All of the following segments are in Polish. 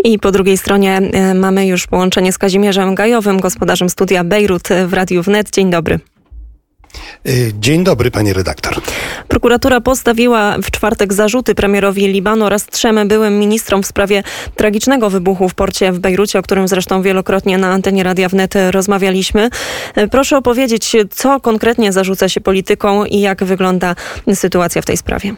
I po drugiej stronie mamy już połączenie z Kazimierzem Gajowym, gospodarzem studia Bejrut w Radiu Wnet. Dzień dobry. Dzień dobry, pani redaktor. Prokuratura postawiła w czwartek zarzuty premierowi Libanu oraz 3 byłym ministrom w sprawie tragicznego wybuchu w porcie w Bejrucie, o którym zresztą wielokrotnie na antenie Radia Wnet rozmawialiśmy. Proszę opowiedzieć, co konkretnie zarzuca się politykom i jak wygląda sytuacja w tej sprawie.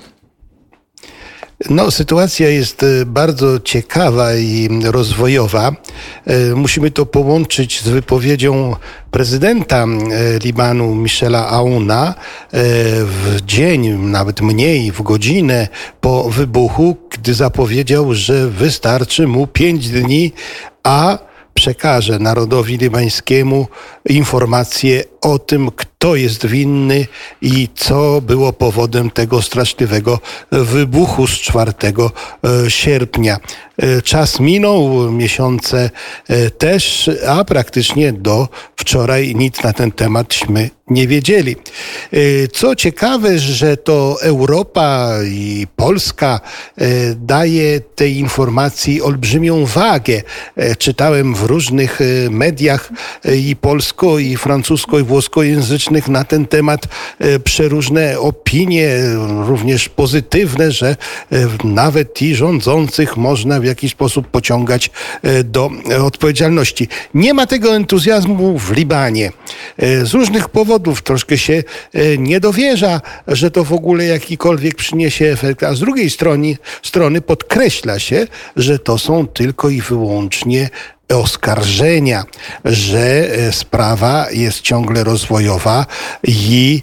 Sytuacja jest bardzo ciekawa i rozwojowa. Musimy to połączyć z wypowiedzią prezydenta Libanu Michela Aouna w dzień, nawet mniej, w godzinę po wybuchu, gdy zapowiedział, że wystarczy mu 5 dni, a przekaże narodowi libańskiemu informacje o tym, kto jest winny i co było powodem tego straszliwego wybuchu z 4 sierpnia. Czas minął, miesiące też, a praktycznie do wczoraj nic na ten tematśmy nie wiedzieli. Co ciekawe, że to Europa i Polska daje tej informacji olbrzymią wagę. Czytałem w różnych mediach i polsko, i francusko, i włoskojęzycznych na ten temat przeróżne opinie, również pozytywne, że nawet i rządzących można w jakiś sposób pociągać do odpowiedzialności. Nie ma tego entuzjazmu w Libanie. Z różnych powodów troszkę się nie dowierza, że to w ogóle jakikolwiek przyniesie efekt, a z drugiej strony podkreśla się, że to są tylko i wyłącznie oskarżenia, że sprawa jest ciągle rozwojowa i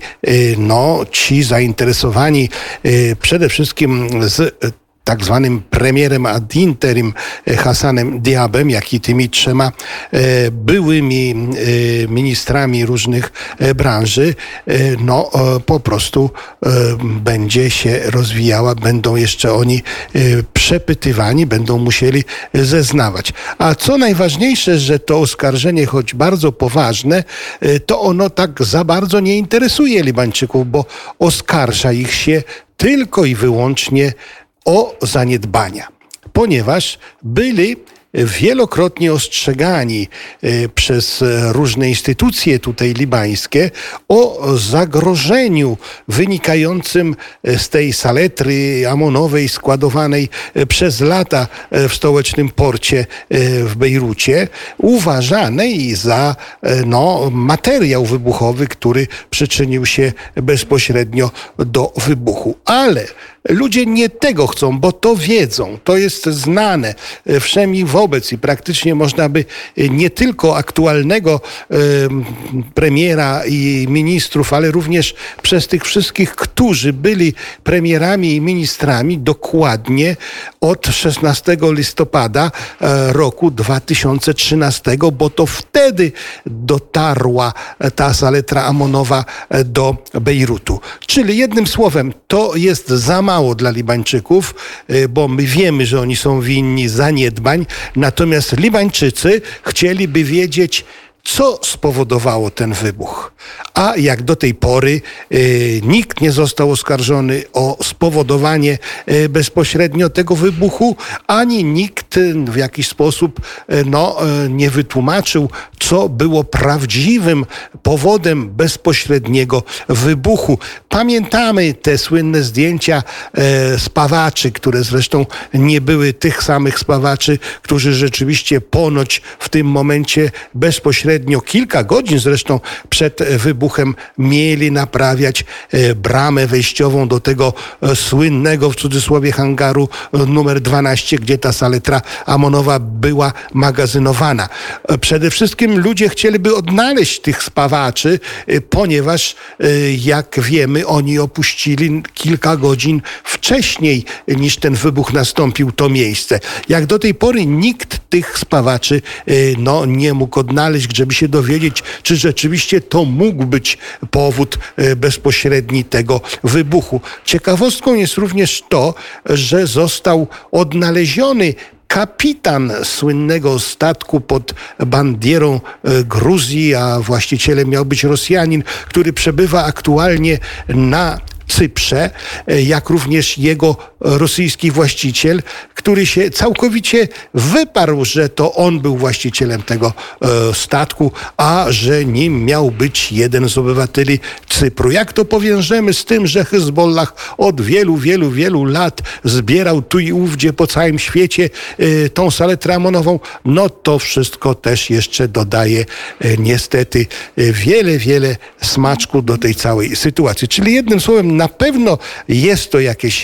ci zainteresowani przede wszystkim z tak zwanym premierem ad interim Hassanem Diabem, jak i tymi 3 byłymi ministrami różnych branży, po prostu będzie się rozwijała, będą jeszcze oni przepytywani, będą musieli zeznawać. A co najważniejsze, że to oskarżenie, choć bardzo poważne, to ono tak za bardzo nie interesuje Libańczyków, bo oskarża ich się tylko i wyłącznie o zaniedbania, ponieważ byli wielokrotnie ostrzegani przez różne instytucje tutaj libańskie o zagrożeniu wynikającym z tej saletry amonowej składowanej przez lata w stołecznym porcie w Bejrucie, uważanej za materiał wybuchowy, który przyczynił się bezpośrednio do wybuchu. Ale ludzie nie tego chcą, bo to wiedzą, to jest znane wszemi wobec i praktycznie można by nie tylko aktualnego premiera i ministrów, ale również przez tych wszystkich, którzy byli premierami i ministrami dokładnie od 16 listopada roku 2013, bo to wtedy dotarła ta saletra amonowa do Bejrutu. Czyli jednym słowem, to jest za mało dla Libańczyków, bo my wiemy, że oni są winni zaniedbań, natomiast Libańczycy chcieliby wiedzieć, co spowodowało ten wybuch. A jak do tej pory nikt nie został oskarżony o spowodowanie bezpośrednio tego wybuchu, ani nikt w jakiś sposób nie wytłumaczył, co było prawdziwym powodem bezpośredniego wybuchu. Pamiętamy te słynne zdjęcia spawaczy, które zresztą nie były tych samych spawaczy, którzy rzeczywiście ponoć w tym momencie bezpośrednio kilka godzin zresztą przed wybuchem mieli naprawiać bramę wejściową do tego słynnego w cudzysłowie hangaru numer 12, gdzie ta saletra amonowa była magazynowana. Przede wszystkim ludzie chcieliby odnaleźć tych spawaczy, ponieważ jak wiemy, oni opuścili kilka godzin wcześniej niż ten wybuch nastąpił to miejsce. Jak do tej pory nikt tych spawaczy nie mógł odnaleźć, żeby się dowiedzieć, czy rzeczywiście to mógł być powód bezpośredni tego wybuchu. Ciekawostką jest również to, że został odnaleziony kapitan słynnego statku pod bandierą Gruzji, a właścicielem miał być Rosjanin, który przebywa aktualnie na Cyprze, jak również jego rosyjski właściciel, który się całkowicie wyparł, że to on był właścicielem tego statku, a że nim miał być jeden z obywateli Cypru. Jak to powiążemy z tym, że Hezbollah od wielu lat zbierał tu i ówdzie po całym świecie tą saletę amonową, no to wszystko też jeszcze dodaje niestety wiele smaczku do tej całej sytuacji. Czyli jednym słowem, na pewno jest to jakieś,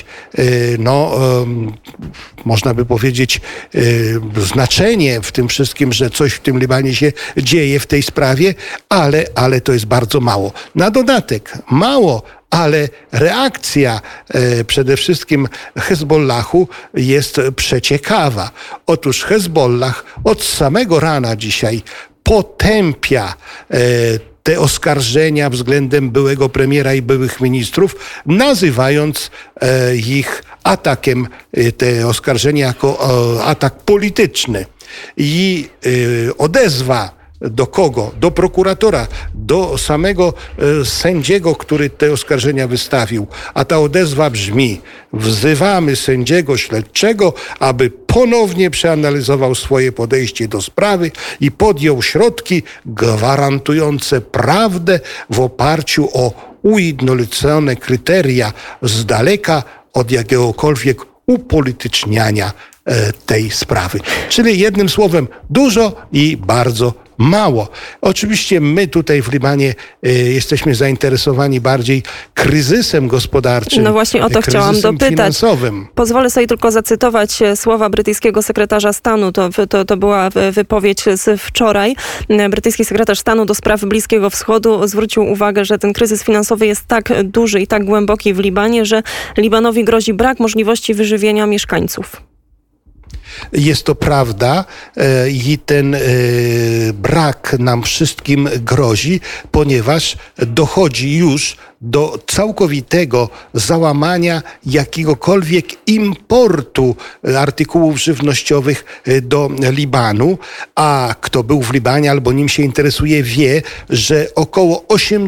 można by powiedzieć, znaczenie w tym wszystkim, że coś w tym Libanie się dzieje w tej sprawie, ale to jest bardzo mało. Na dodatek mało, ale reakcja przede wszystkim Hezbollahu jest przeciekawa. Otóż Hezbollah od samego rana dzisiaj potępia te oskarżenia względem byłego premiera i byłych ministrów, nazywając ich atakiem, te oskarżenia jako atak polityczny. I odezwa do kogo? Do prokuratora, do samego sędziego, który te oskarżenia wystawił. A ta odezwa brzmi: wzywamy sędziego śledczego, aby ponownie przeanalizował swoje podejście do sprawy i podjął środki gwarantujące prawdę w oparciu o ujednolicone kryteria z daleka od jakiegokolwiek upolityczniania tej sprawy. Czyli jednym słowem dużo i bardzo mało. Oczywiście my tutaj w Libanie jesteśmy zainteresowani bardziej kryzysem gospodarczym. No właśnie o to chciałam dopytać. Finansowym. Pozwolę sobie tylko zacytować słowa brytyjskiego sekretarza stanu. To była wypowiedź z wczoraj. Brytyjski sekretarz stanu do spraw Bliskiego Wschodu zwrócił uwagę, że ten kryzys finansowy jest tak duży i tak głęboki w Libanie, że Libanowi grozi brak możliwości wyżywienia mieszkańców. Jest to prawda i ten brak nam wszystkim grozi, ponieważ dochodzi już do całkowitego załamania jakiegokolwiek importu artykułów żywnościowych do Libanu, a kto był w Libanie albo nim się interesuje, wie, że około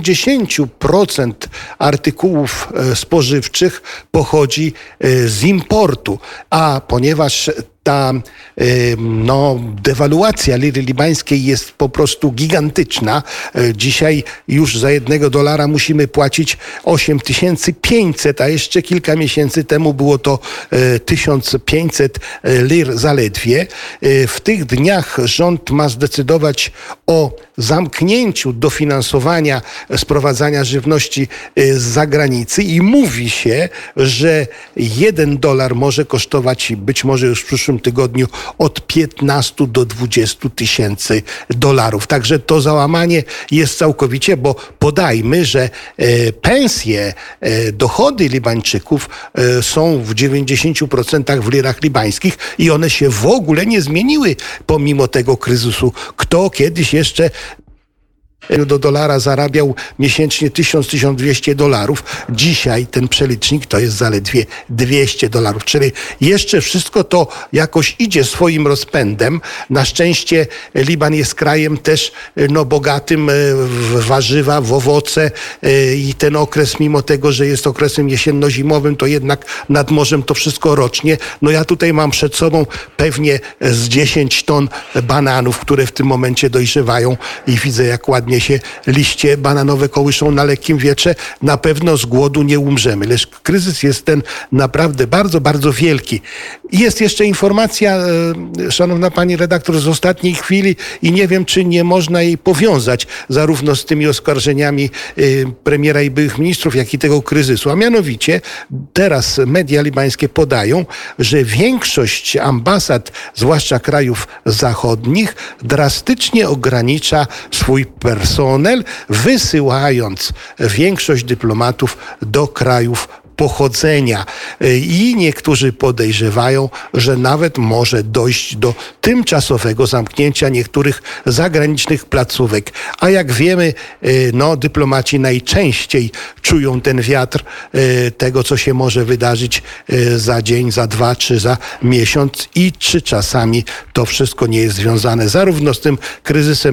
80% artykułów spożywczych pochodzi z importu, a ponieważ ta dewaluacja liry libańskiej jest po prostu gigantyczna. Dzisiaj już za $1 musimy płacić 8500, a jeszcze kilka miesięcy temu było to 1500 lir zaledwie. W tych dniach rząd ma zdecydować o zamknięciu dofinansowania sprowadzania żywności z zagranicy i mówi się, że $1 może kosztować być może już w przyszłym tygodniu od 15 do 20 tysięcy dolarów. Także to załamanie jest całkowicie, bo podajmy, że pensje, dochody Libańczyków są w 90% w lirach libańskich i one się w ogóle nie zmieniły pomimo tego kryzysu. Kto kiedyś jeszcze do dolara zarabiał miesięcznie $1200. Dzisiaj ten przelicznik to jest zaledwie $200. Czyli jeszcze wszystko to jakoś idzie swoim rozpędem. Na szczęście Liban jest krajem też bogatym w warzywa, w owoce i ten okres, mimo tego, że jest okresem jesienno-zimowym, to jednak nad morzem to wszystko rocznie. Ja tutaj mam przed sobą pewnie z 10 ton bananów, które w tym momencie dojrzewają i widzę, jak ładnie się liście bananowe kołyszą na lekkim wietrze. Na pewno z głodu nie umrzemy. Lecz kryzys jest ten naprawdę bardzo, bardzo wielki. Jest jeszcze informacja, szanowna pani redaktor, z ostatniej chwili i nie wiem, czy nie można jej powiązać zarówno z tymi oskarżeniami premiera i byłych ministrów, jak i tego kryzysu. A mianowicie teraz media libańskie podają, że większość ambasad, zwłaszcza krajów zachodnich, drastycznie ogranicza swój personel, wysyłając większość dyplomatów do krajów pochodzenia. I niektórzy podejrzewają, że nawet może dojść do tymczasowego zamknięcia niektórych zagranicznych placówek. A jak wiemy, dyplomaci najczęściej czują ten wiatr tego, co się może wydarzyć za dzień, za 2, czy za miesiąc i czy czasami to wszystko nie jest związane zarówno z tym kryzysem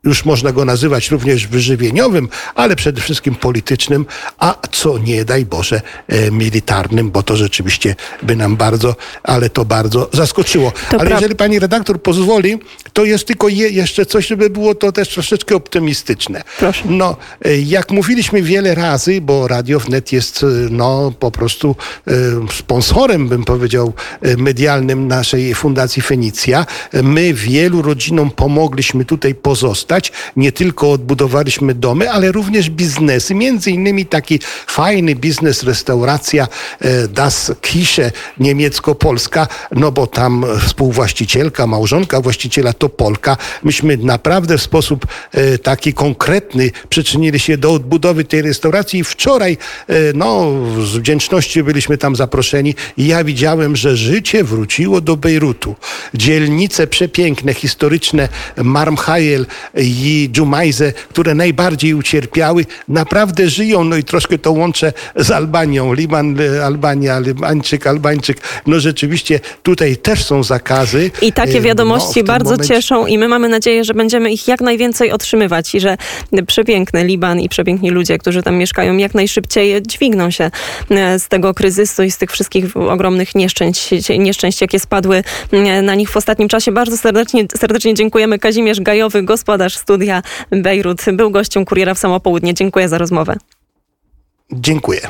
już można go nazywać również wyżywieniowym, ale przede wszystkim politycznym, a co nie daj Boże militarnym, bo to rzeczywiście by nam bardzo zaskoczyło. Jeżeli pani redaktor pozwoli, to jest tylko jeszcze coś, żeby było to też troszeczkę optymistyczne. Proszę. No, jak mówiliśmy wiele razy, bo Radio Wnet jest po prostu sponsorem, bym powiedział, medialnym naszej Fundacji Fenicja. My wielu rodzinom pomogliśmy tutaj pozostać. Nie tylko odbudowaliśmy domy, ale również biznesy. Między innymi taki fajny biznes, restauracja Das Kische niemiecko-polska, no bo tam współwłaścicielka, małżonka właściciela to Polka. Myśmy naprawdę w sposób taki konkretny przyczynili się do odbudowy tej restauracji i wczoraj z wdzięczności byliśmy tam zaproszeni i ja widziałem, że życie wróciło do Bejrutu. Dzielnice przepiękne, historyczne, Marmchajel i Dżumajze, które najbardziej ucierpiały, naprawdę żyją. No i troszkę to łączę z Albanią. Liban, Albania, Albańczyk. No rzeczywiście tutaj też są zakazy. I takie wiadomości bardzo cieszą i my mamy nadzieję, że będziemy ich jak najwięcej otrzymywać i że przepiękny Liban i przepiękni ludzie, którzy tam mieszkają, jak najszybciej dźwigną się z tego kryzysu i z tych wszystkich ogromnych nieszczęść, jakie spadły na nich w ostatnim czasie. Bardzo serdecznie dziękujemy. Kazimierz Gajowy, gospodarz studia Bejrut, był gościem Kuriera w samo południe. Dziękuję za rozmowę. Dziękuję.